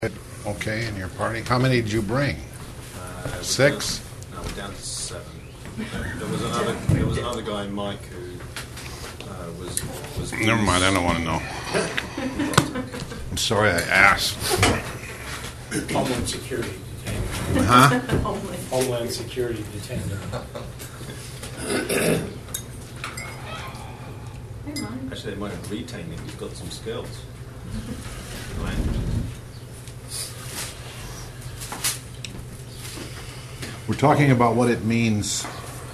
Okay, in your party. How many did you bring? 6? No, we're down to 7. There was another guy, Mike, who was. Never mind. I don't want to know. I'm sorry I asked. Homeland Security detained him. Huh? Homeland Security detained him. Actually, they might have retained him. He's got some skills. We're talking about what it means.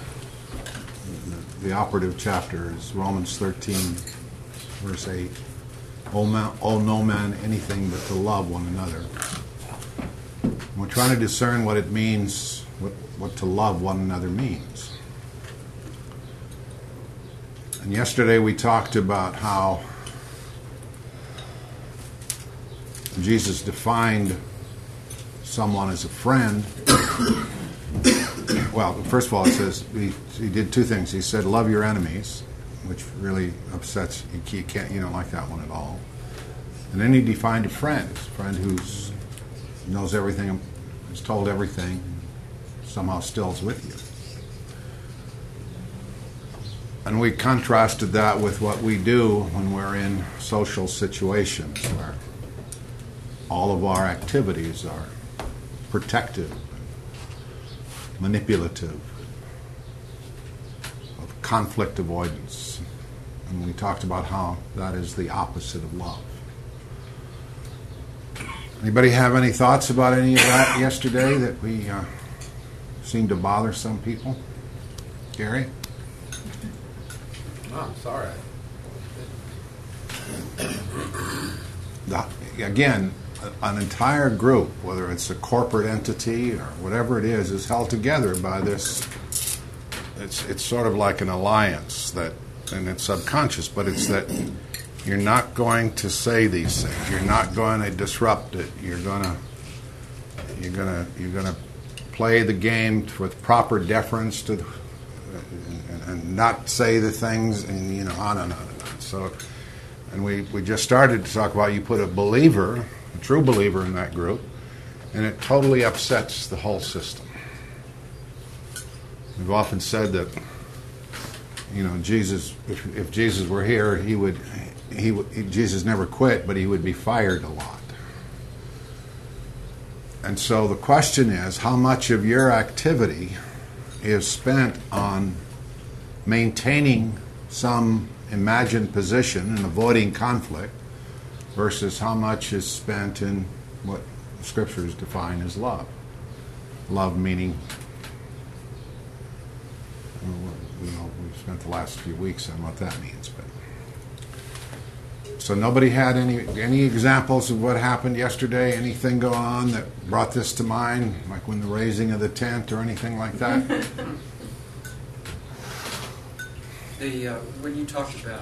The operative chapter is Romans 13, verse 8. Owe no man anything but to love one another. We're trying to discern what it means, what to love one another means. And yesterday we talked about how Jesus defined someone as a friend. Well, first of all, it says he did 2 things. He said, "Love your enemies," which really upsets you. You don't like that one at all. And then he defined a friend who knows everything, is told everything, somehow still is with you. And we contrasted that with what we do when we're in social situations where all of our activities are protective, manipulative, of conflict avoidance. And we talked about how that is the opposite of love. Anybody have any thoughts about any of that yesterday that we seemed to bother some people? Gary? Oh, I'm sorry. Again, an entire group, whether it's a corporate entity or whatever it is held together by this. It's sort of like an alliance and it's subconscious, but it's that you're not going to say these things. You're not going to disrupt it. You're gonna play the game with proper deference to, and not say the things, and on and on and on. So, and we just started to talk about, you put a believer, a true believer, in that group, and it totally upsets the whole system. We've often said that, Jesus, if Jesus were here, Jesus never quit, but he would be fired a lot. And so the question is, how much of your activity is spent on maintaining some imagined position and avoiding conflict versus how much is spent in what scriptures define as love? Love meaning, we've spent the last few weeks on what that means. But so nobody had any examples of what happened yesterday? Anything going on that brought this to mind, like when the raising of the tent or anything like that? When you talked about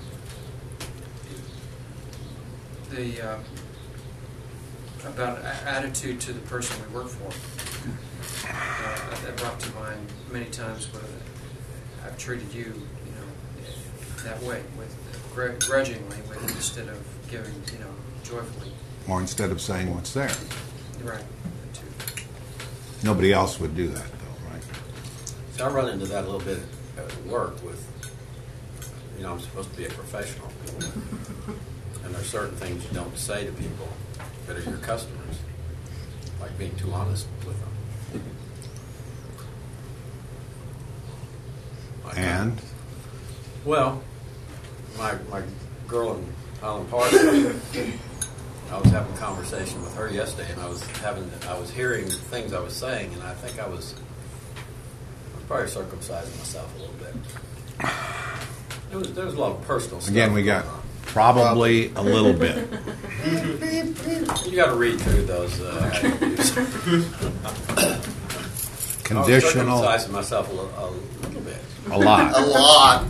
attitude to the person we work for, that brought to mind many times where I've treated you, that way, with grudgingly, instead of giving, joyfully. Or instead of saying what's there. Right. That too. Nobody else would do that, though, right? So I run into that a little bit at work with, I'm supposed to be a professional. And there's certain things you don't say to people that are your customers, like being too honest with them. And? Well, my girl in Highland Park, I was having a conversation with her yesterday, and I was hearing things I was saying, and I think I was probably circumcising myself a little bit. There was a lot of personal stuff. Again, we got probably a little bit. You got to read through those attributes. Conditional. I was circumcising myself a little bit. A lot. A lot.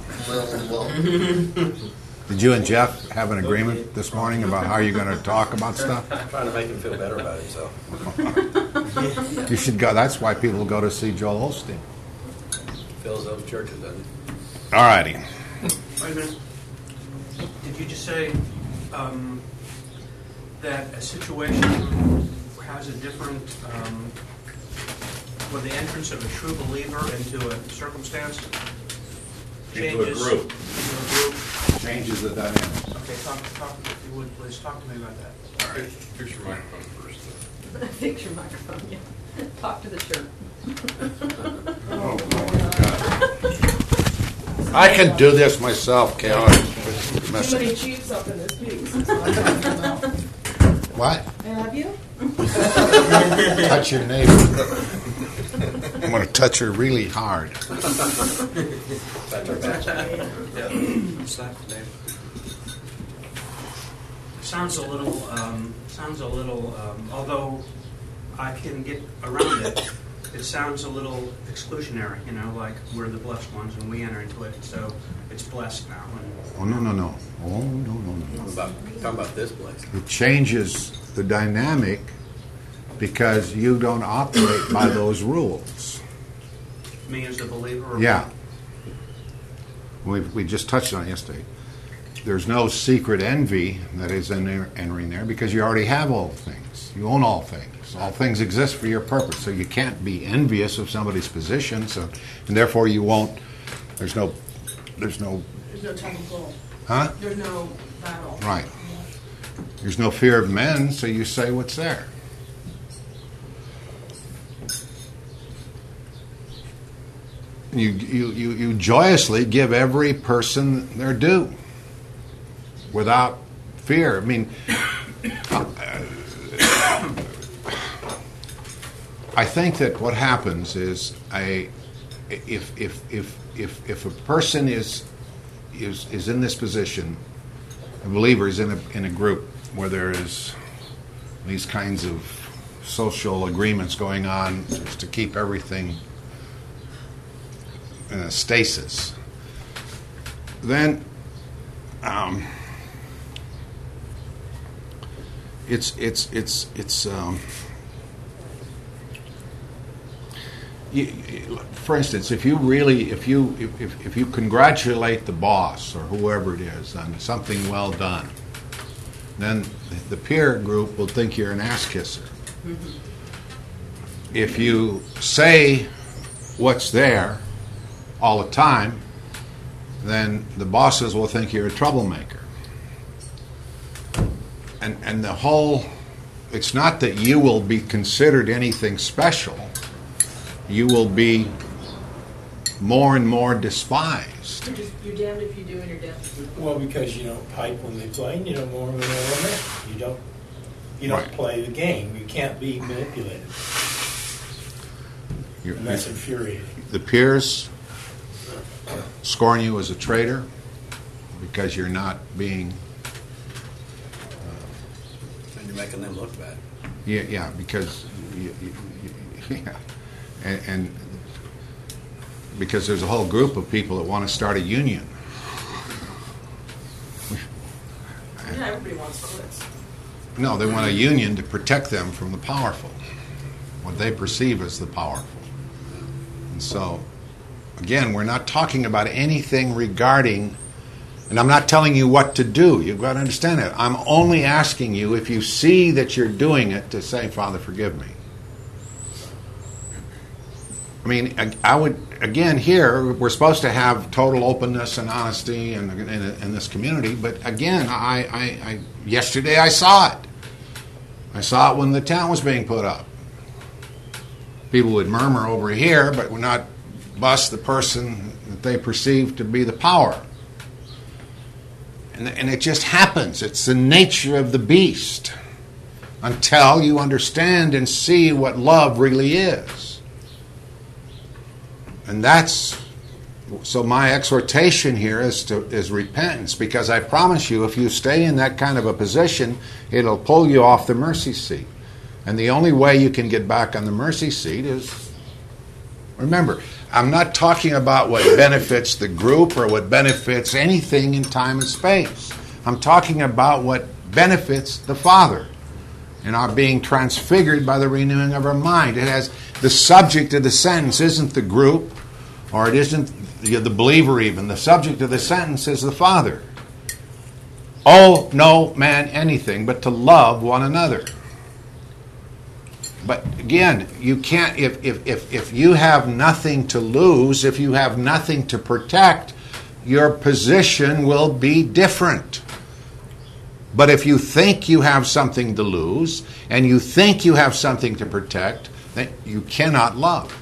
Did you and Jeff have an agreement this morning about how you're going to talk about stuff? I'm trying to make him feel better about himself. You should go. That's why people go to see Joel Osteen. Fills those churches, doesn't he? All righty. Wait a minute. Did you just say that a situation has a different, with the entrance of a true believer into a circumstance Into a group. Into a group. Changes the dynamics. Okay, talk, if you would, please talk to me about that. All right, fix your microphone first. Fix your microphone, yeah. Talk to the shirt. I can do this myself, Cal. Too many chiefs up in this piece. What? Have you? Touch your neighbor. I'm going to touch her really hard. Slap the neighbor. Sounds a little, although I can get around it, it sounds a little exclusionary, like we're the blessed ones and we enter into it, so it's blessed now. Oh, no. Oh, no. Talking about this place. It changes the dynamic because you don't operate by those rules. Me as the believer? Or Yeah. We just touched on it yesterday. There's no secret envy that is entering there because you already have all things. You own all things. All things exist for your purpose. So you can't be envious of somebody's position. And therefore you won't. There's no. There's no tug and pull. Huh? There's no battle. Right. There's no fear of men, so you say what's there. You joyously give every person their due without fear. I mean, I think that what happens is if a person is in this position, a believer is in a group where there is these kinds of social agreements going on just to keep everything in a stasis, then for instance, if you congratulate the boss or whoever it is on something well done, then the peer group will think you're an ass kisser. Mm-hmm. If you say what's there all the time, then the bosses will think you're a troublemaker. And the whole, it's not that you will be considered anything special. You will be more and more despised. You're damned if you do and you're damned. Well, because you don't pipe when they play and you don't mourn when they lament. You don't Right. play the game. You can't be manipulated. And that's infuriating. The peers scorn you as a traitor because you're not being... And you're making them look bad. Yeah, because... Yeah. And because there's a whole group of people that want to start a union. Yeah, everybody wants clicks. No, they want a union to protect them from the powerful, what they perceive as the powerful. And so, again, we're not talking about anything regarding, and I'm not telling you what to do. You've got to understand that. I'm only asking you, if you see that you're doing it, to say, Father, forgive me. I mean, I would, again, here, we're supposed to have total openness and honesty in this community, but again, I yesterday I saw it. I saw it when the tent was being put up. People would murmur over here, but would not bust the person that they perceive to be the power. And it just happens. It's the nature of the beast until you understand and see what love really is. And that's, so my exhortation here is repentance, because I promise you, if you stay in that kind of a position, it'll pull you off the mercy seat. And the only way you can get back on the mercy seat is, remember, I'm not talking about what benefits the group or what benefits anything in time and space. I'm talking about what benefits the Father and our being transfigured by the renewing of our mind. It has, the subject of the sentence isn't the group, or it isn't the believer even. The subject of the sentence is the Father. owe no man anything but to love one another. But again, you can't, if you have nothing to lose, if you have nothing to protect, your position will be different. But if you think you have something to lose, and you think you have something to protect, then you cannot love.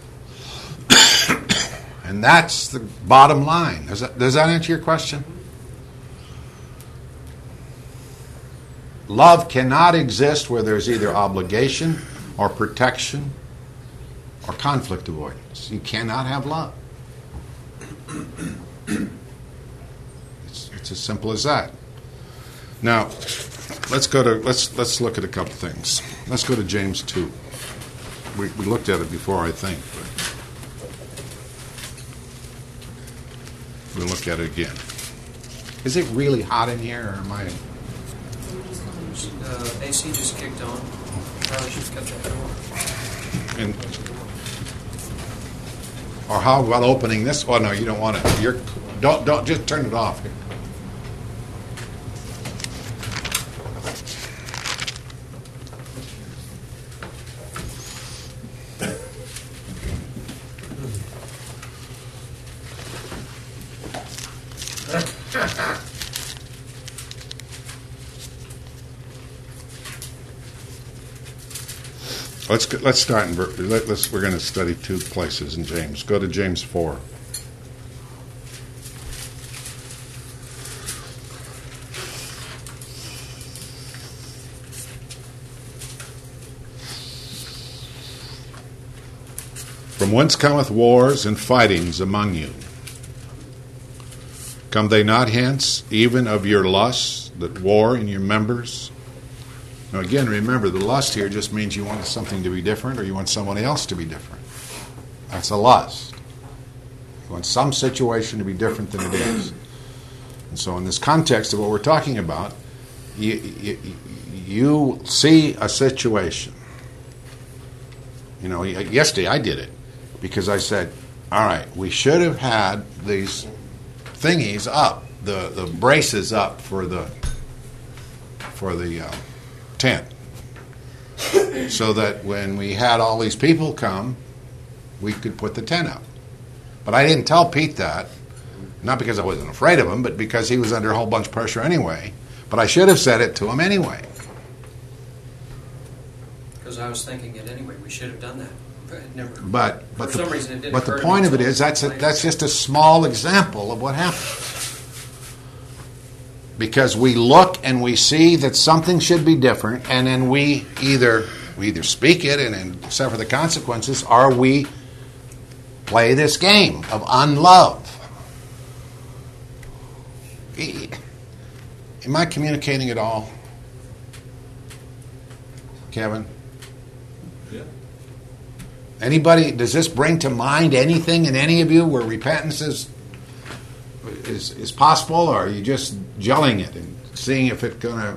And that's the bottom line. Does that answer your question? Love cannot exist where there's either obligation or protection or conflict avoidance. You cannot have love. It's as simple as that. Now, let's look at a couple things. Let's go to James 2. We looked at it before, I think, but we'll look at it again. Is it really hot in here, or am I? AC just kicked on. Probably should have kept that door. Or how about opening this? Oh no, you don't want it. Don't just turn it off. Let's start in. We're going to study 2 places in James. Go to James 4. From whence cometh wars and fightings among you? Come they not hence, even of your lusts that war in your members? Now again, remember, the lust here just means you want something to be different or you want someone else to be different. That's a lust. You want some situation to be different than it is. And so in this context of what we're talking about, you see a situation. You know, yesterday I did it because I said, all right, we should have had these thingies up, the braces up for the tent, so that when we had all these people come, we could put the tent up. But I didn't tell Pete that, not because I wasn't afraid of him, but because he was under a whole bunch of pressure anyway. But I should have said it to him anyway. Because I was thinking it anyway. We should have done that. But it never. But for some reason it didn't. But the point of it is that's just a small example of what happens. Because we look and we see that something should be different, and then we either speak it and suffer the consequences, or we play this game of unlove. Am I communicating at all, Kevin? Yeah. Anybody? Does this bring to mind anything in any of you where repentance is possible, or are you just gelling it and seeing if it's gonna?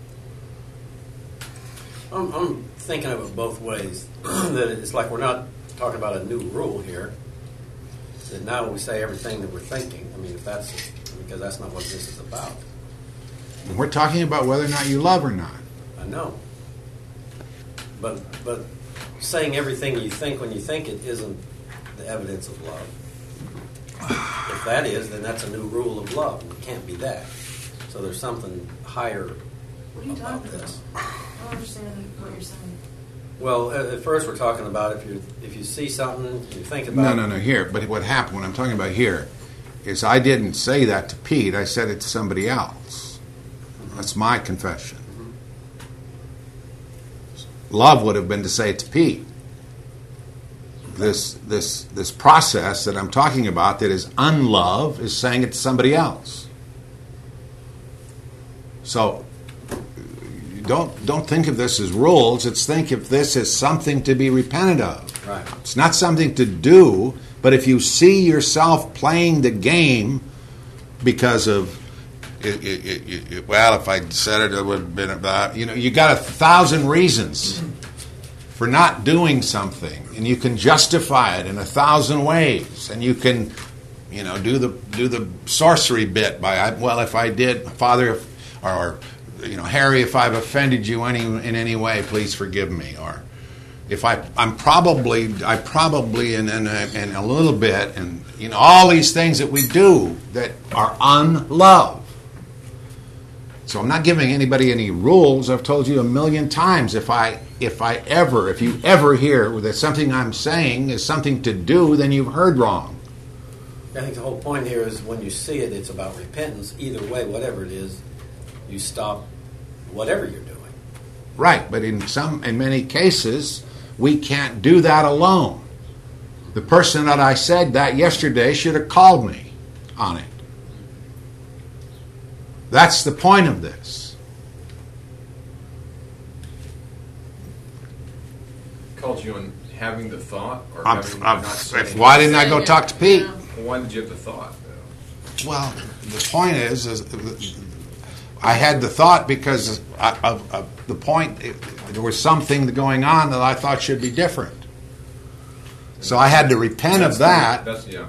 I'm thinking of it both ways. That it's like we're not talking about a new rule here. That now we say everything that we're thinking. I mean, because that's not what this is about. We're talking about whether or not you love or not. I know. But saying everything you think when you think it isn't the evidence of love. If that is, then that's a new rule of love. It can't be that. So there's something higher What are you about talking this. about? I don't understand what you're saying. Well, at first we're talking about if you see something, you think about No. Here, but what happened? What I'm talking about here is I didn't say that to Pete. I said it to somebody else. That's my confession. Love would have been to say it to Pete. This process that I'm talking about that is unlove is saying it to somebody else. So don't think of this as rules. It's think of this as something to be repented of. Right. It's not something to do, but if you see yourself playing the game because of well, if I said it would have been about, you got 1,000 reasons for not doing something, and you can justify it in 1,000 ways, and you can, do the sorcery bit by, well, if I did, Father, or Harry, if I've offended you in any way, please forgive me. Or if I'm probably in a little bit, and all these things that we do that are unlove. So I'm not giving anybody any rules. I've told you a million times, if you ever hear that something I'm saying is something to do, then you've heard wrong. I think the whole point here is when you see it, it's about repentance. Either way, whatever it is, you stop whatever you're doing. Right, but in many cases, we can't do that alone. The person that I said that yesterday should have called me on it. That's the point of this. Called you on having the thought, or not saying why didn't I go talk to Pete? Yeah. Why did you have the thought? Well, the point is I had the thought because of the point. There was something going on that I thought should be different. So I had to repent of that. That's yeah.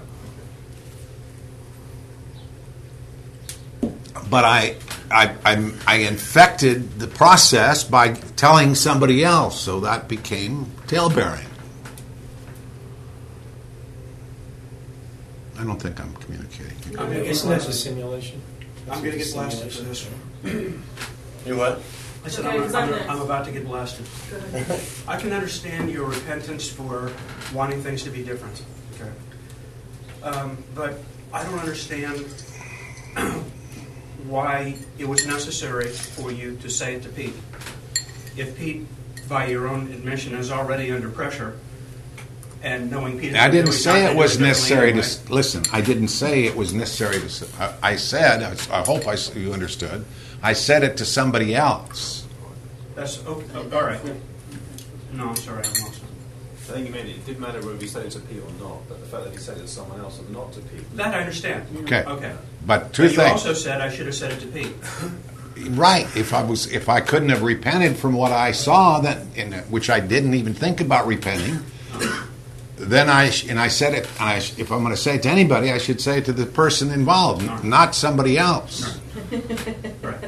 But I infected the process by telling somebody else, so that became tale-bearing. I don't think I'm communicating. Isn't that a simulation? I'm going to get blasted for this one. You what? I said Okay, 'cause I'm I'm next. about to get blasted. Go ahead. I can understand your repentance for wanting things to be different. Okay. But I don't understand why it was necessary for you to say it to Pete. If Pete, by your own admission, is already under pressure, and knowing Pete, I didn't say it was necessary to listen. I didn't say it was necessary to. I said. I hope you understood. I said it to somebody else. That's okay. All right. No, I'm sorry, I lost it. I think you mean it didn't matter whether he said it to Pete or not, but the fact that he said it to someone else and not to Pete. That I understand. Okay. Okay. But two But you things. also said I should have said it to Pete. Right. If I couldn't have repented from what I saw, which I didn't even think about repenting, then I said it. If I'm going to say it to anybody, I should say it to the person involved, not somebody else. Right.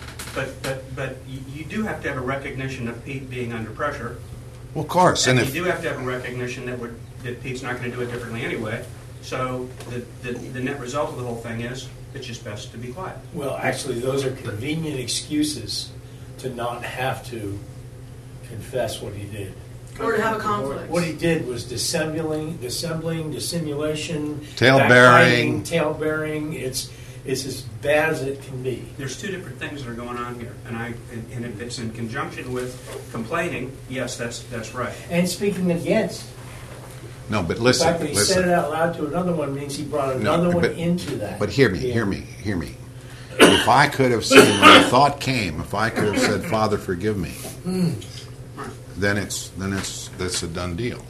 But you do have to have a recognition of Pete being under pressure. Well, of course. And And you do have to have a recognition that Pete's not going to do it differently anyway. So the net result of the whole thing is it's just best to be quiet. Well, actually, those are convenient excuses to not have to confess what he did. Or to have a conflict. What he did was dissembling, dissimulation, Tale-bearing. backbiting, tale-bearing. It's as bad as it can be. There's two different things that are going on here, and if it's in conjunction with complaining, yes, that's right. And speaking against, No, but the listen. fact that he said it Listen. out loud to another one means he brought another one into that. But hear me. If I could have said, when the thought came, if I could have said, "Father, forgive me," then that's a done deal.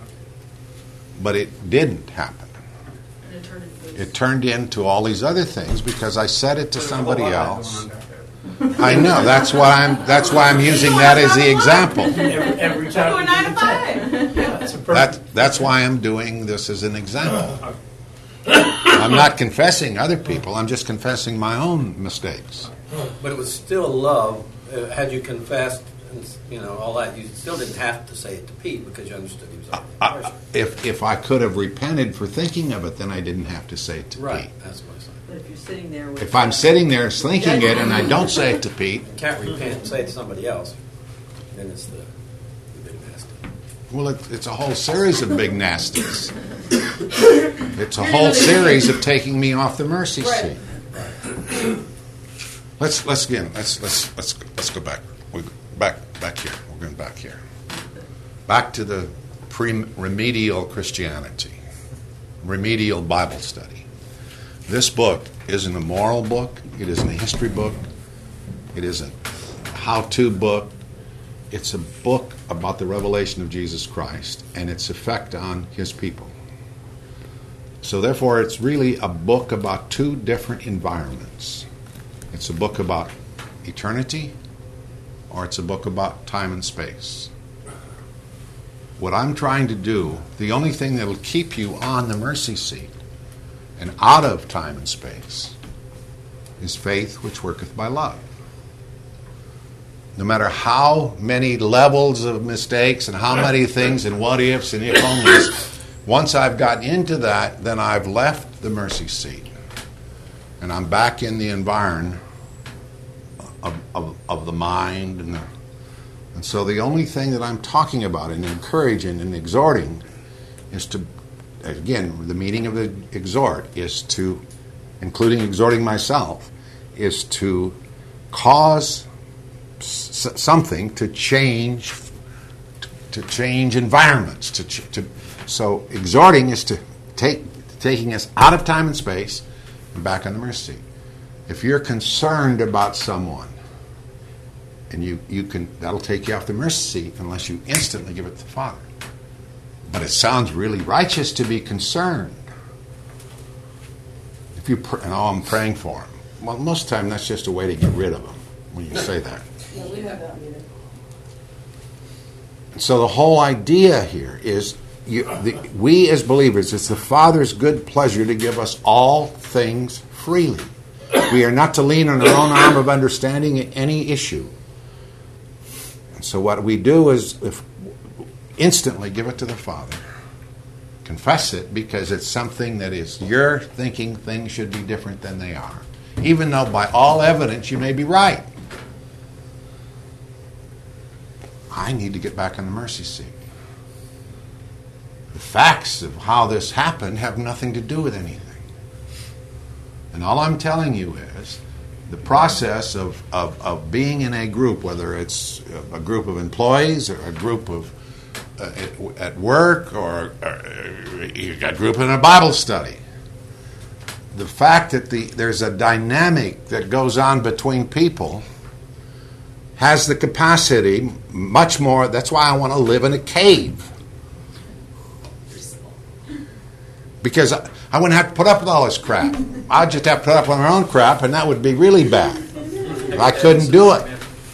But it didn't happen. And it turned into this. It turned into all these other things because I said it to There's a somebody whole lot else. going on back there. I know. That's why I'm using that as the example. Every time Going you 9 to do the test. 5. Yeah, it's a perfect. That's why I'm doing this as an example. I'm not confessing other people. I'm just confessing my own mistakes. But it was still love. Had you confessed, and, all that, you still didn't have to say it to Pete because you understood he was under pressure. If I could have repented for thinking of it, then I didn't have to say it to Right, Pete. that's what I said. But if you're sitting there with... If I'm sitting there thinking it and I don't say it to Pete, You can't repent and say it to somebody else. Then it's the big nasty. well, it's a whole series of big nasties. It's a whole series of taking me off the mercy seat. Let's go back. We back here. We're going back here. Back to the remedial Christianity, remedial Bible study. This book isn't a moral book. It isn't a history book. It isn't a how-to book. It's a book about the revelation of Jesus Christ and its effect on His people. So therefore, it's really a book about two different environments. It's a book about eternity, or it's a book about time and space. What I'm trying to do, the only thing that will keep you on the mercy seat and out of time and space is faith which worketh by love. no matter how many levels of mistakes and how many things and what ifs and if onlys, once I've gotten into that, then I've left the mercy seat. And I'm back in the environment of the mind. And so the only thing that I'm talking about and encouraging and exhorting is to, again, the meaning of the exhort is to, including exhorting myself, is to cause something to change environments. So exhorting is to taking us out of time and space and back on the mercy seat. If you're concerned about someone, and you can, that'll take you off the mercy seat unless you instantly give it to the Father. But it sounds really righteous to be concerned. If you I'm praying for him. Well, most of the time that's just a way to get rid of him when you say that. Yeah, we have that either. So the whole idea here is we as believers, it's the Father's good pleasure to give us all things freely. We are not to lean on our own arm of understanding in any issue. And so what we do is instantly give it to the Father. Confess it because it's something that is you're thinking things should be different than they are. Even though by all evidence you may be right. I need to get back on the mercy seat. The facts of how this happened have nothing to do with anything. And all I'm telling you is the process of being in a group, whether it's a group of employees or a group of at work or a group in a Bible study. The fact that there's a dynamic that goes on between people has the capacity much more. That's why I want to live in a cave. Because I wouldn't have to put up with all this crap. I'd just have to put up with my own crap, and that would be really bad. I couldn't do it.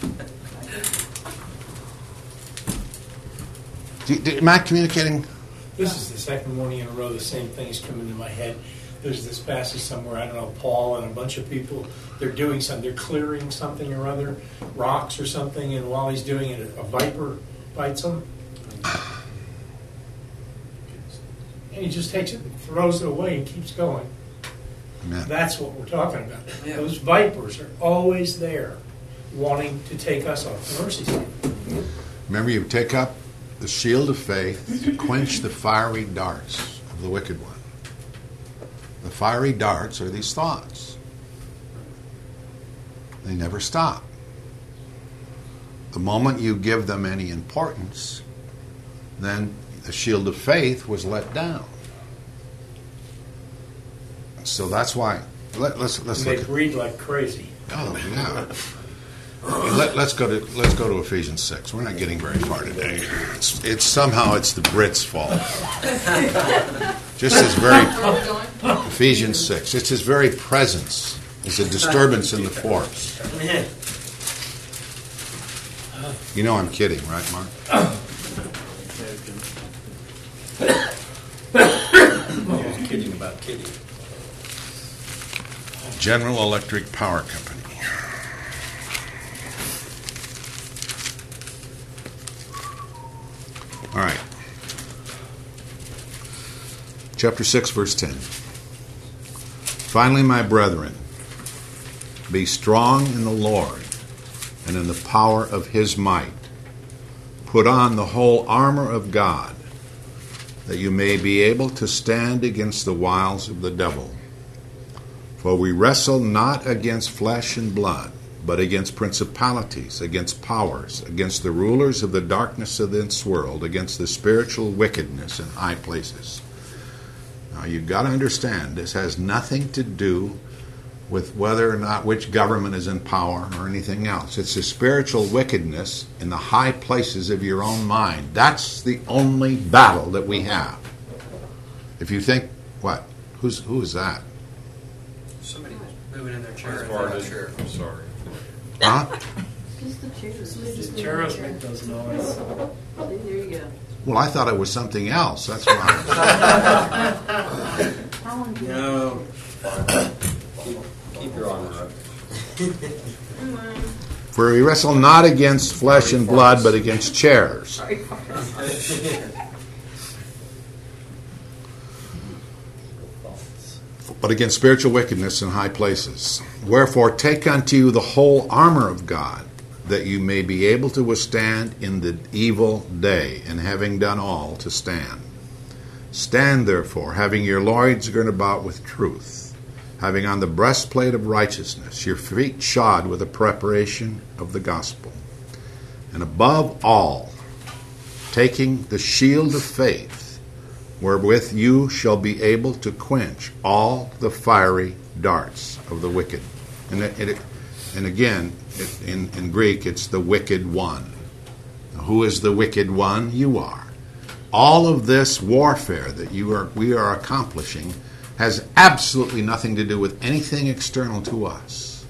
Am I communicating? This is the second morning in a row the same thing is coming into my head. There's this passage somewhere, I don't know, Paul and a bunch of people, they're doing something, they're clearing something or other, rocks or something, and while he's doing it, a viper bites him. And he just takes it and throws it away and keeps going. Amen. That's what we're talking about. Yeah. Those vipers are always there, wanting to take us off the mercy seat. Remember, you take up the shield of faith to quench the fiery darts of the wicked one. The fiery darts are these thoughts. They never stop. The moment you give them any importance, then the shield of faith was let down. So that's why. Let's they breed like crazy. Oh yeah. Let's go to Ephesians 6. We're not getting very far today. It's somehow it's the Brits' fault. Just his very Ephesians 6. It's his very presence is a disturbance in the force. You know I'm kidding, right, Mark? I was kidding about kidding. General Electric Power Company. All right. Chapter 6, verse 10. Finally, my brethren, be strong in the Lord and in the power of his might. Put on the whole armor of God, that you may be able to stand against the wiles of the devil. For we wrestle not against flesh and blood, but against principalities, against powers, against the rulers of the darkness of this world, against the spiritual wickedness in high places. Now you've got to understand, this has nothing to do with whether or not which government is in power or anything else. It's the spiritual wickedness in the high places of your own mind. That's the only battle that we have. If you think, what? Who is that? Somebody moving in their chair. As far as I'm sorry. Huh? Just the chairs. The chairs make those noise. There you go. Well, I thought it was something else. That's why. How long do you No. Keep your armor up. For we wrestle not against flesh and blood, but against chairs. But against spiritual wickedness in high places. Wherefore take unto you the whole armor of God, that you may be able to withstand in the evil day, and having done all, to stand. Stand therefore, having your loins girt about with truth, having on the breastplate of righteousness, your feet shod with the preparation of the gospel. And above all, taking the shield of faith, wherewith you shall be able to quench all the fiery darts of the wicked. And again, in Greek, it's the wicked one. Now, who is the wicked one? You are. All of this warfare that we are accomplishing has absolutely nothing to do with anything external to us.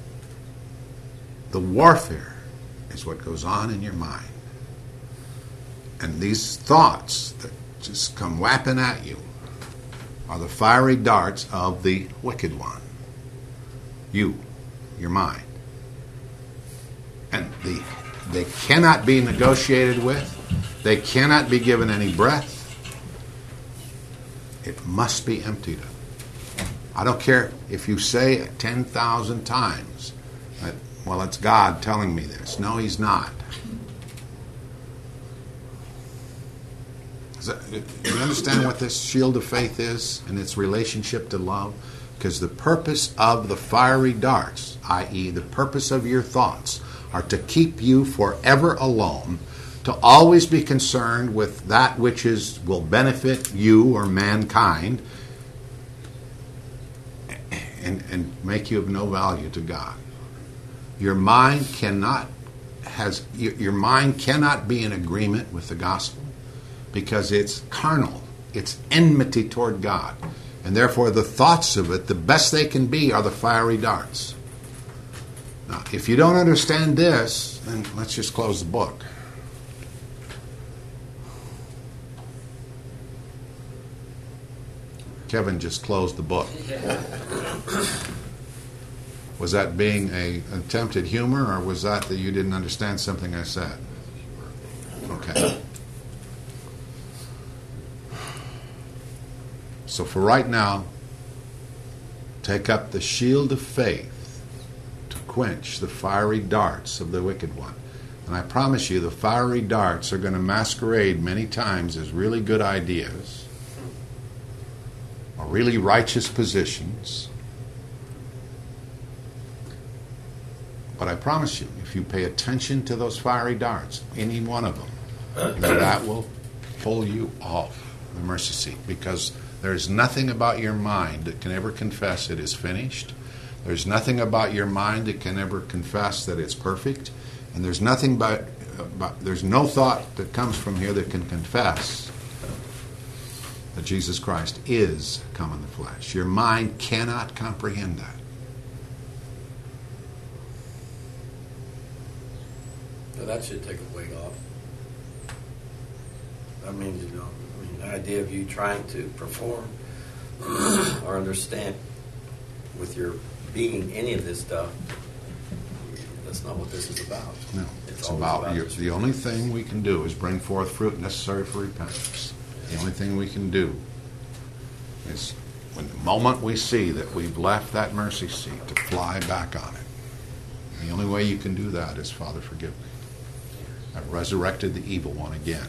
The warfare is what goes on in your mind. And these thoughts that just come whapping at you are the fiery darts of the wicked one. You, your mind. And they cannot be negotiated with. They cannot be given any breath. It must be emptied of. I don't care if you say it 10,000 times that, well, it's God telling me this. No, He's not. Do you understand what this shield of faith is and its relationship to love? Because the purpose of the fiery darts, i.e. the purpose of your thoughts, are to keep you forever alone, to always be concerned with that which will benefit you or mankind, and make you of no value to God. Your mind cannot be in agreement with the gospel, because it's carnal. It's enmity toward God. And therefore the thoughts of it, the best they can be, are the fiery darts. Now, if you don't understand this, then let's just close the book. Kevin just closed the book. Was that being an attempt at humor, or was that you didn't understand something I said? Okay. So for right now, take up the shield of faith to quench the fiery darts of the wicked one. And I promise you, the fiery darts are going to masquerade many times as really good ideas or really righteous positions. But I promise you, if you pay attention to those fiery darts, any one of them, that will pull you off the mercy seat, because there's nothing about your mind that can ever confess it is finished. There's nothing about your mind that can ever confess that it's perfect. And there's nothing there's no thought that comes from here that can confess that Jesus Christ is come in the flesh. Your mind cannot comprehend that. So that should take a weight off. I mean, the idea of you trying to perform or understand with your being any of this stuff, that's not what this is about. No, it's about the only thing we can do is bring forth fruit necessary for repentance. The only thing we can do is, when the moment we see that we've left that mercy seat, to fly back on it. The only way you can do that is, Father, forgive me. I've resurrected the evil one again.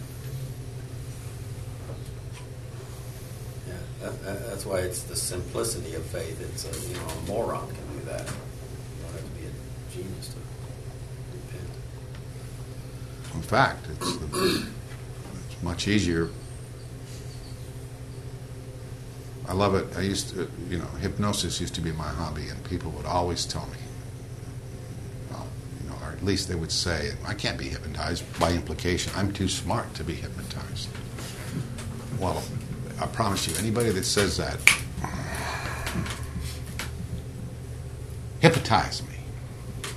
That's why it's the simplicity of faith. It's a moron can do that. You don't have to be a genius to repent. In fact, it's much easier. I love it. I used to, hypnosis used to be my hobby, and people would always tell me, or at least they would say, I can't be hypnotized. By implication, I'm too smart to be hypnotized. Well, I promise you, anybody that says that, hypnotize me.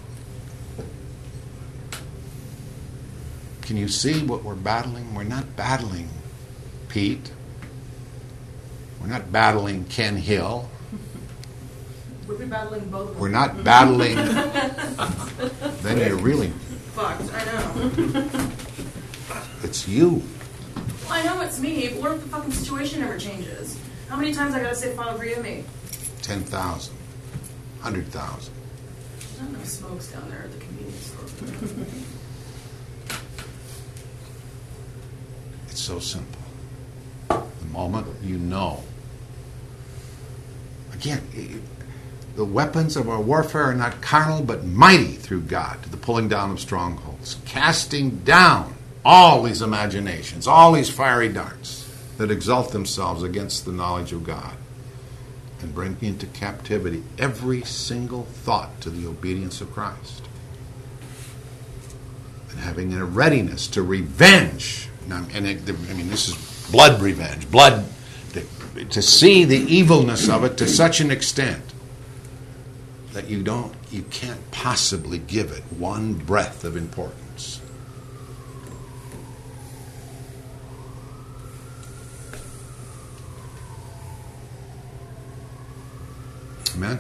Can you see what we're battling? We're not battling Pete. We're not battling Ken Hill. We'll be battling both of them. We're not battling. Then you're really, Fucked, I know. it's you. Well, I know it's me, but what if the fucking situation never changes? How many times I gotta say, Father, forgive me? 10,000, 100,000. There's not enough smokes down there at the convenience store. It's so simple. The moment you know. Again, the weapons of our warfare are not carnal, but mighty through God to the pulling down of strongholds, casting down all these imaginations, all these fiery darts that exalt themselves against the knowledge of God, and bringing into captivity every single thought to the obedience of Christ, and having a readiness to revenge. This is blood revenge, blood, to see the evilness of it to such an extent that you can't possibly give it one breath of importance. Amen?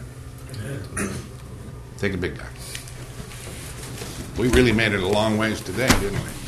Take a big dive. We really made it a long ways today, didn't we?